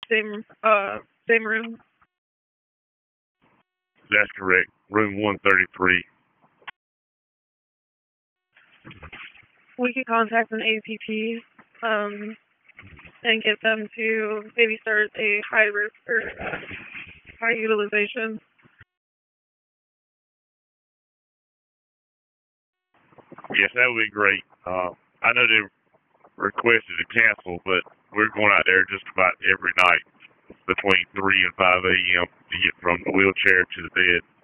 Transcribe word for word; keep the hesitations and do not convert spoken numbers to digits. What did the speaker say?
Same, uh, same room. That's correct. Room one thirty-three. We could contact an A P P, um, and get them to maybe start a high risk or high utilization. Yes, that would be great. Uh, I know they requested to cancel, but we're going out there just about every night between three and five a.m. to get from the wheelchair to the bed.